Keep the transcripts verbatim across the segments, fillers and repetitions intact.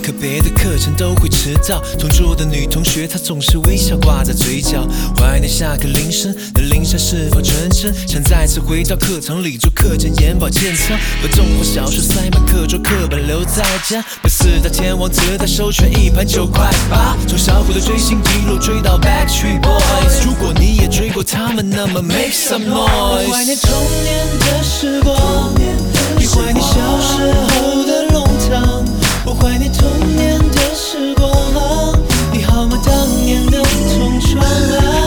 可别的课程都会迟到。同桌的女同学她总是微笑挂在嘴角，怀念下课铃声的铃声是否纯真，想再次回到课堂里做课间眼保健操，把动画小说塞满课桌，课本留在家，被四大天王自带授权一盘九块八，从小虎的追星一路追到 Backstreet Boys， 如果你也追过他们，那么 make some noise。 我怀念童年的时光，也怀念小时候的弄堂，我怀念童年的时光，你好吗？当年的同窗啊。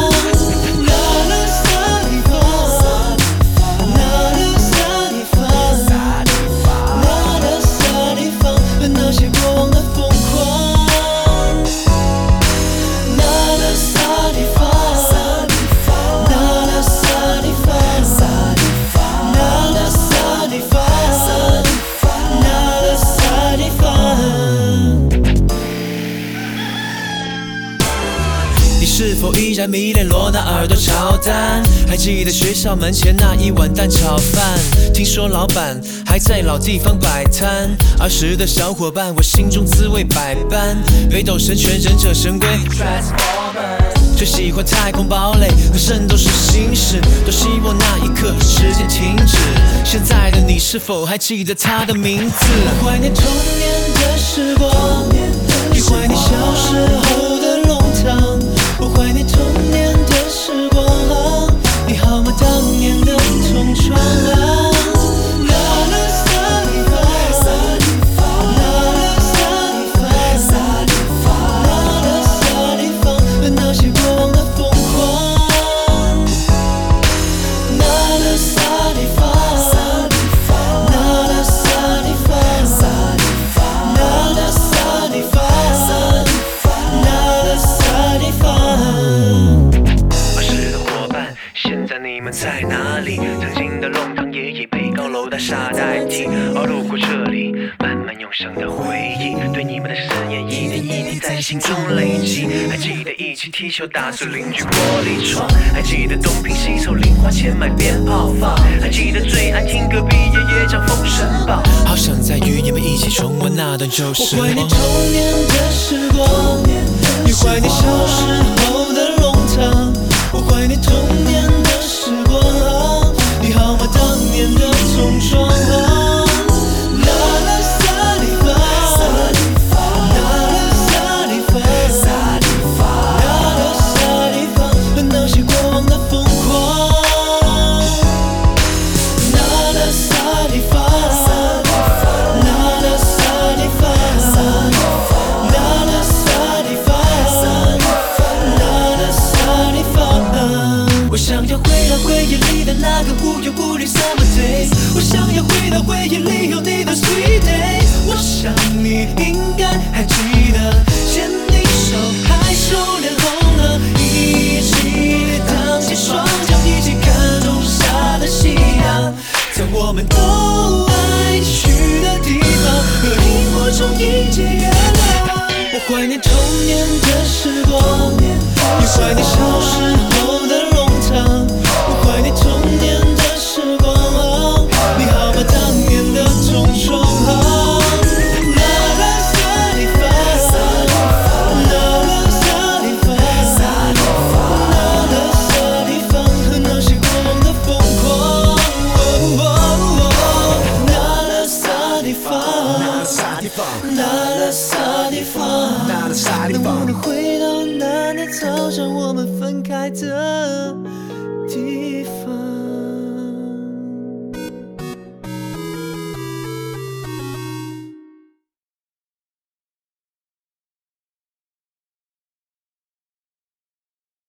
是否依然迷恋罗纳尔多乔丹？还记得学校门前那一碗蛋炒饭？听说老板还在老地方摆摊。儿时的小伙伴，我心中滋味百般。北斗神拳、忍者神龟，最喜欢太空堡垒和圣斗士星矢，多希望那一刻时间停止。现在的你是否还记得他的名字？我怀念童年的时光，也怀念小时候的弄堂。我怀念童年的时光，你好吗？当年的同窗啊。你们在哪里？曾经的弄堂也已被高楼大厦代替，而路过这里，慢慢涌上的回忆，对你们的誓言一点一滴在心中累积。还记得一起踢球打碎邻居玻璃窗，还记得东拼西凑零花钱买鞭炮放，还记得最爱听隔壁爷爷讲封神榜。好想再与你们一起重温那段旧时光。我怀念童年的时光，也怀念小时候的弄堂。我怀念童年的时光，你好吗？当年的同窗啊。那个无忧无虑 summer days， 我想要回到回忆里有你的 sweet days。 我想你应该还记得，牵你手还手脸红了，一起荡起双脚，一起看仲夏的夕阳，在我们都爱去的地方，和萤火虫一起月亮。我怀念童年的时光，也怀念小时候的弄堂。我怀念童年的时光，你好吗？当年的同窗啊。能不能回到那年早上我们分开的地方？